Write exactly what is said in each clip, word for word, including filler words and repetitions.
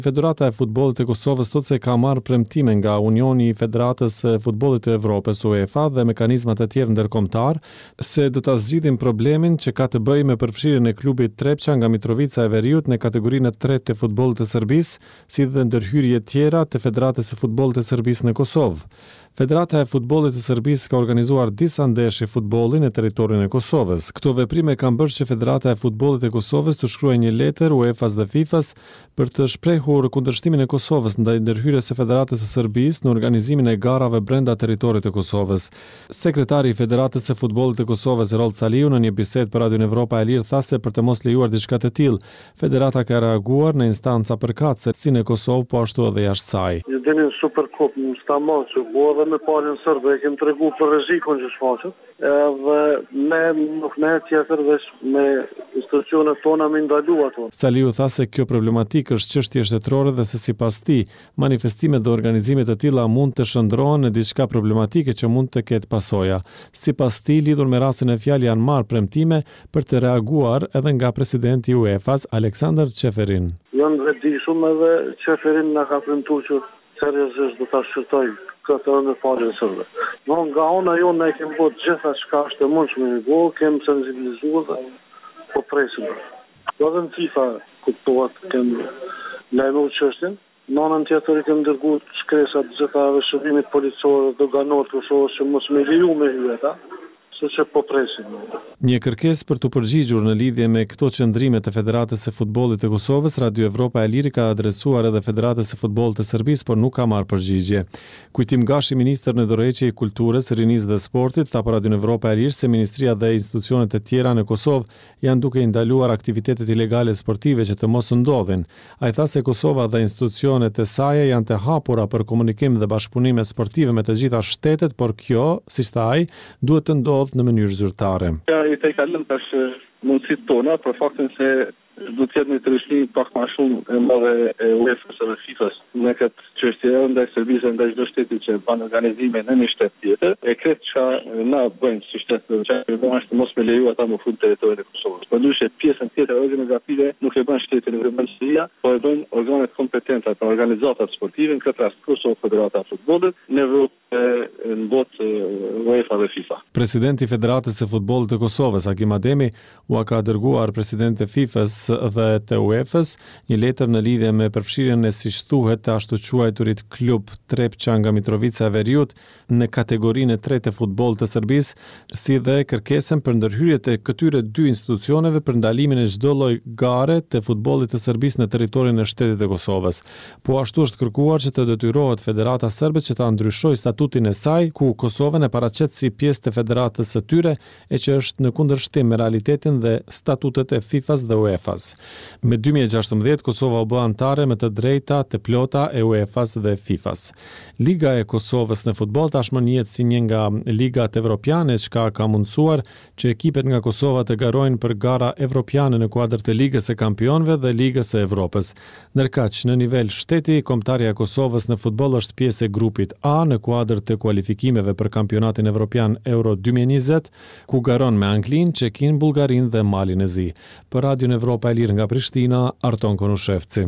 Federata e Futbollit e Kosovës thotë se ka marrë premtime nga Unioni i Federatës së Futbollit të Evropës UEFA dhe mekanizmat e tjerë ndërkombëtar se do ta zgjidhin problemin që ka të bëjë me përfshirjen e klubit Trepça nga Mitrovica e Veriut në kategorinë e tretë të futbollit të Serbisë, si dhe ndërhyrje tjera të Federatës së Futbollit të Serbisë në Kosovë. Federata e Futbollit të Serbisë ka organizuar disa ndeshje futbolli në territorin e Kosovës. Këto veprime kanë bërë që Federata e Futbollit e Kosovës të shkruajë një letër UEFA-s dhe FIFA-s për të shprehur kundërshtimin e Kosovës ndaj ndërhyrjes së Federatës së Serbisë në organizimin e garave brenda territorit të Kosovës. Sekretari i Federatës së Futbollit të Kosovës Erol Caliu në një bisedë për Radio Evropa e Lirë tha se për të mos lejuar diçka të tillë, Federata ka reaguar në instanca përkatëse si në Kosovë po ashtu edhe jashtë saj. Dini Supercup në Stamon që bua dhe me palin sërbë, e kemë të regu për rrezikun që shfaqet, dhe ne nuk ne tjetër veç me institucionet tona me ndalu ato. Saliu tha se kjo problematikë është çështje shtetërore dhe se sipas tij, manifestimet dhe organizimet e tilla mund të shndrohen në diçka problematike që mund të ketë pasoja. Sipas tij, lidhur me rastin e fjalë janë marrë premtime për të reaguar edhe nga presidenti i UEFA-s Aleksandar Çeferin. Janë vetëdijshëm edhe Çeferin na ka premtuar që seriozisht do ta shqyrtoj këtë në falën sërbë. No, nga ona jo ne kemi bërë gjitha çka është e mundshme në go, kemi sensibilizuar dhe po presim. Do të FIFA kuptohet kemi lajmëruar çështjen. Në anën tjetër kemi dërguar shkresat gjitha shërbimit policor dhe doganor të Kosovës që mos me leju me hyeta. Që po presim. Një kërkesë për të përgjigjur në lidhje me këto qëndrime të Federatës së Futbollit të Kosovës, Radio Evropa e Liri ka adresuar edhe Federatës së Futbollit të Serbisë, por nuk ka marrë përgjigje. Kujtim Gashi, ministër në dorëheqje i Kulturës, Rinisë dhe Sportit, tha për Radio Evropa e Liri se ministria dhe institucionet e tjera në Kosovë janë duke i ndaluar aktivitetet ilegale sportive që të mos ndodhin. Ai tha se Kosova dhe institucionet e saj janë të hapura për komunikim dhe bashkëpunime sportive me të gjitha shtetet, por kjo, siç tha ai, duhet të ndodhë në mënyrë zyrtare. Ja, i të i kalëm tash mundësit tona, për faktin se du të jetë një të rishni pak ma shumë e madhe e UEFA-s dhe FIFA-s në këtë çështje ndaj Serbisë dhe ndaj çdo shteti që bën organizime në një shtet tjetër. E kretë që na bëjmë si shtet që është mos me leju ata më fund territorin e Kosovës. Por ndryshe pjesën tjetër organizative nuk e bën shteti, nuk e bën Serbia, por e bën organet kompetente apo organizatat sportive, në këtë rast Kosovë Federata e Futbollit, në Evropë në botë UEFA dhe FIFA. Presidenti i Federatës së Futbollit të Kosovës, Hakim Ademi, u ka dërguar presidentit e FIFA-s dhe të UEFA-s një letër në lidhje me përfshirjen e siç thuhet të ashtu quajturit klub Trepça nga Mitrovica e Veriut në kategorinë e tretë të futbollit të Serbisë, si dhe kërkesën për ndërhyrje të këtyre dy institucioneve për ndalimin e çdo lloj gare të futbollit të Serbisë në territorin e shtetit të Kosovës. Po ashtu është kërkuar që të detyrohet Federata Serbe që ta ndryshojë statutin e saj, ku Kosovën e paraqet si pjesë të federatës së tyre, e që është në kundërshtim me realitetin dhe statutet e FIFA-s dhe UEFA-s. Me dy mijë e gjashtëmbëdhjetë Kosova u bë anëtare me të drejta të plota e UEFA-s dhe FIFA-s. Liga e Kosovës në futboll tashmë njihet si një nga ligat evropiane, çka ka mundsuar që ekipet nga Kosova të garojnë për gara evropiane në kuadër të Ligës së Kampionëve dhe Ligës së Evropës. Ndërkaq në nivel shteti, kombëtarja e Kosovës në futboll është pjesë e grupit A në kuadër të kualifikimeve për kampionatin evropian Euro dy mijë e njëzet, ku garon me Anglinë, Çekinë, Bullgarinë dhe Malin e Zi. Për Radio Evropa e Lirë nga Prishtina, Arton Konushevci.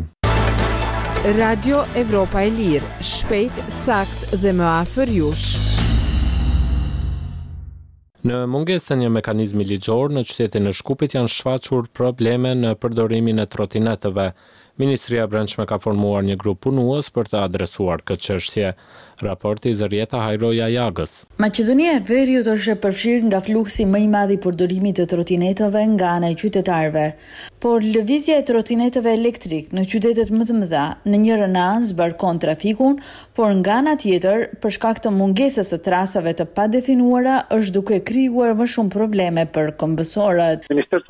Radio Evropa e Lirë, shpejt, sakt dhe më afër jush. Në mungesën e një mekanizmi ligjor në qytetin e Shkupit janë shfaqur probleme në përdorimin e trotinetëve. Ministria e Brendshme ka formuar një grup punues për të adresuar këtë çështje. Raporti i Zërieta Hajroja Jagës. Maqedonia e Veriut është e përfshirë nga fluksi më i madh i përdorimit të trotinetëve nga ana e qytetarëve, por lëvizja e trotinetëve elektrik në qytetet më të mëdha në njërin anë zbarkon trafikun, por nga ana tjetër, për shkak të mungesës së trasave të padefinuara, është duke krijuar më shumë probleme për kombësorët.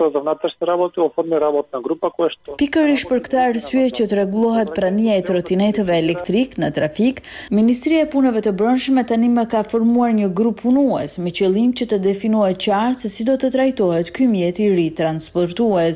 Pikërisht për këtë arsye që të rregullohet prania e trotinetëve elektrik në trafik, Ministria e Punëve të Brendshme tani më ka formuar një grup punues me qëllim që të definohet qartë se si do të trajtohet ky mjet i ri transportues.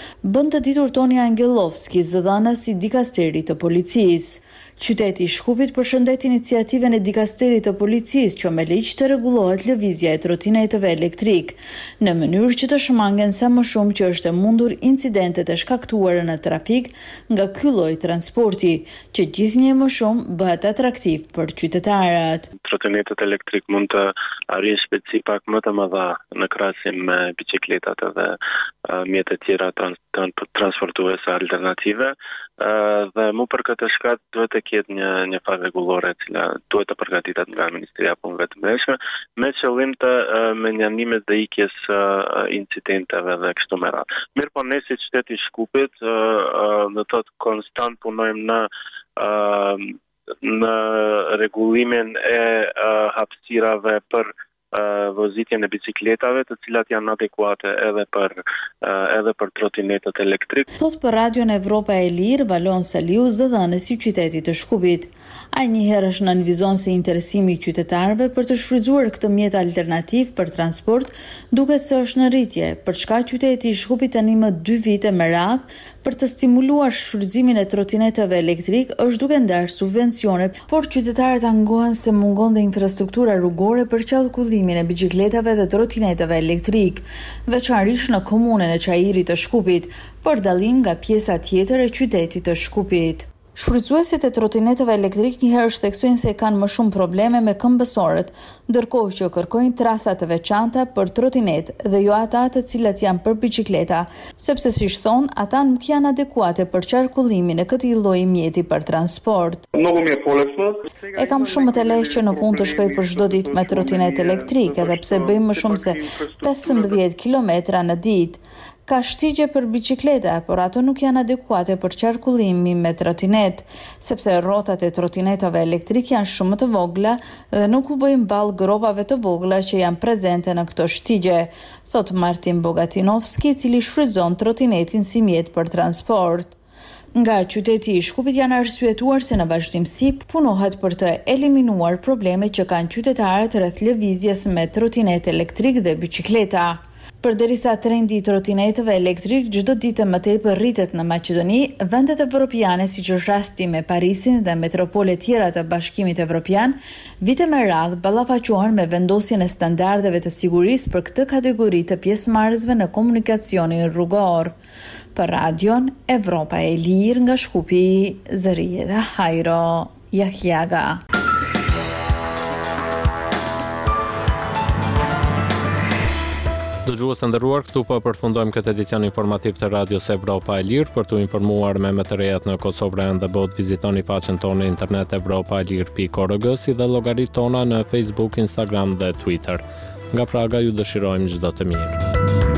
bën të ditur Toni Angelovski, zëdhënës i dikasterit të policisë. Qyteti i Shkupit përshëndet iniciativën e dikasterit të policisë që me ligj të rregullohet lëvizja e trotinetëve elektrik, në mënyrë që të shmangen sa më shumë që është e mundur incidentet e shkaktuara në trafik nga ky lloj transporti, që gjithnjë më shumë bëhet atraktiv për qytetarët. Trotinetët elektrik mund të arrijnë shpejtësi pak më të mëdha në krahasim me biçikletat edhe uh, mjetet tjera trans transportuese alternative. Uh, dhe mu për këtë shkat duhet të ketë një, një farë rregullore e cila duhet të përgatitet nga Ministria e Punëve të Brendshme me qëllim të uh, menjanimet dhe ikjes uh, incidenteve dhe kështu me radhë. Mirë po ne si qyteti i Shkupit uh, uh, në të konstant punojmë në uh, në rregullimin e uh, hapësirave për Uh, vozitjen e bicikletave, të cilat janë adekuate edhe për uh, edhe për trotinetët elektrik. Thot për Radion Evropa e Lirë, Valon Saliu, zëdhënës i qytetit të Shkupit. Ai njëherë është nënvizon se interesimi i qytetarëve për të shfrytzuar këtë mjet alternativ për transport duket se është në rritje, për çka qyteti i Shkupit tani më dy vite me radhë për të stimuluar shfrytëzimin e trotinetëve elektrik është duke ndarë subvencione, por qytetarët angohen se mungon dhe infrastruktura rrugore për qarkullimin e biçikletave dhe trotinetëve elektrik, veçanërisht në komunën e Çajirit të Shkupit, për dallim nga pjesa tjetër e qytetit të Shkupit. Shfrytëzuesit e trotinetëve elektrik njëherë shtheksojnë se kanë më shumë probleme me këmbësorët, ndërkohë që kërkojnë trasa të veçanta për trotinet dhe jo ata të cilat janë për biçikleta, sepse siç thon, ata nuk janë adekuate për qarkullimin e këtij lloji mjeti për transport. E kam shumë të lehtë që në punë të shkoj për çdo ditë me trotinet elektrik, edhe pse bëj më shumë se pesëmbëdhjetë kilometra në ditë. Ka shtigje për biçikleta, por ato nuk janë adekuate për qarkullimin me trotinet, sepse rrotat e trotinetave elektrik janë shumë të vogla dhe nuk u bëjnë ballë gropave të vogla që janë prezente në këto shtigje, thot Martin Bogatinovski, i cili shfrytëzon trotinetin si mjet për transport. Nga qyteti i Shkupit janë arsyetuar se në vazhdimsi punohet për të eliminuar problemet që kanë qytetarët rreth lëvizjes me trotinet elektrik dhe biçikleta. Përderisa trendi i trotinetëve elektrik çdo ditë më tepër rritet në Maqedoni, vendet evropiane siç është rasti me Parisin dhe metropole tjera të Bashkimit Evropian, vite me radhë ballafaqohen me vendosjen e standardeve të sigurisë për këtë kategori të pjesëmarrësve në komunikacionin rrugor. Për Radion Evropa e Lirë nga Shkupi, Zëria Hajro Jahjaga. Dëgjues të nderuar, këtu po përfundojmë këtë edicion informativ të Radios Evropa e Lirë. Për të informuar me më të rejat në Kosovë dhe botë, vizitoni faqen tonë në internet evropa e lirë pikë org, si dhe llogaritë tona në Facebook, Instagram dhe Twitter. Nga Praga ju dëshirojmë çdo të mirë.